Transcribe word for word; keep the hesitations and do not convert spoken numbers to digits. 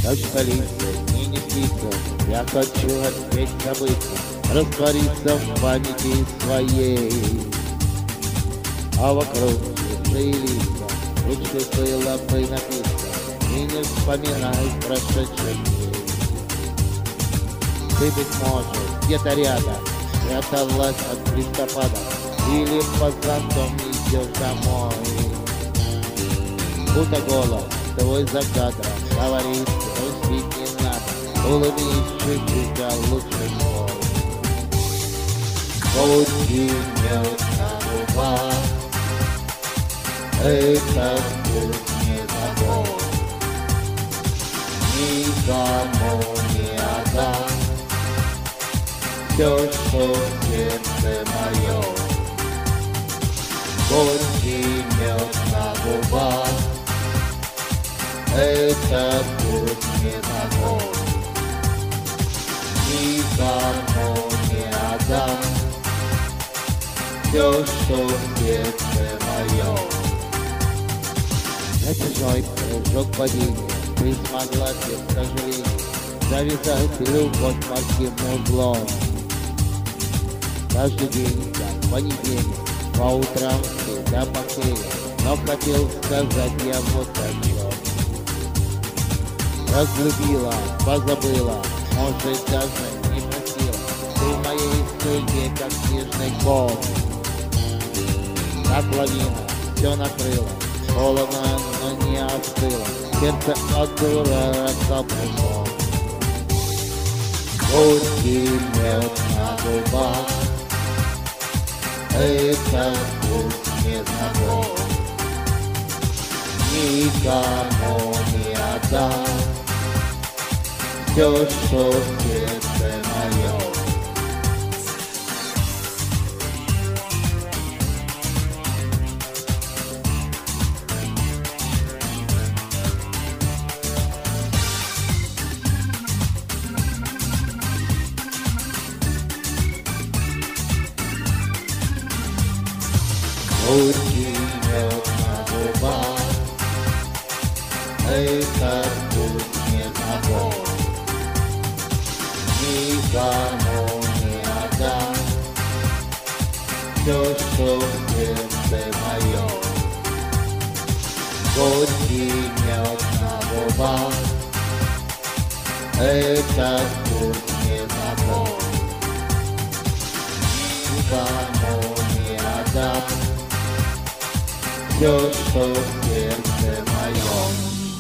Ночь столицы мне не спится, я хочу опять забыться, раствориться в памяти своей. А вокруг чужие лица, лучше было бы напиться и не вспоминать прошедших дней. Ты, быть может, где-то рядом пряталась от листопада или по зонтам идешь домой. Будто голос твой за кадром говорит, грустить не надо, улыбнись чуть-чуть, а лучше мой. Горький мед на губах, этот вкус не забыл, никому не отдам все, что в сердце мое. Горький мед на губах, этот вкус не забыл, никому не отдам все, что в сердце мое. На чужой прыжок падения ты смогла, без сожалений, завязать любовь морским узлом. Каждый день, как понедельник, по утрам всегда похмелье, но хотел сказать я вот о чем. Разлюбила, позабыла, может даже не простила, ты в моей судьбе как снежный ком. Как лавина все накрыло, холодно, но не остыло, сердце от дурака пришло. Горький мед на губах, этот вкус не знаком, никому не отдам все, что в сердце мое. Горький мед на губах, этот вкус не знаком, никому не отдам все, что в сердце мое. Горький мед на губах, этот вкус не знаком, никому не отдам все, что в сердце моем.